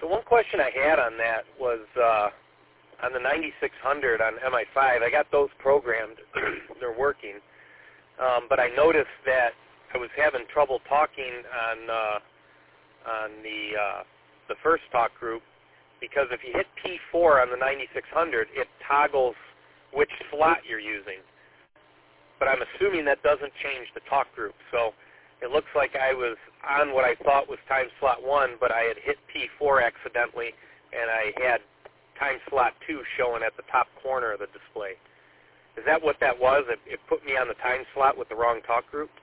So one question I had on that was on the 9600 on MI5. I got those programmed. They're working. But I noticed that I was having trouble talking on the first talk group, because if you hit P4 on the 9600, it toggles which slot you're using. But I'm assuming that doesn't change the talk group. So it looks like I was on what I thought was time slot 1, but I had hit P4 accidentally, and I had time slot 2 showing at the top corner of the display. Is that what that was? It put me on the time slot with the wrong talk group?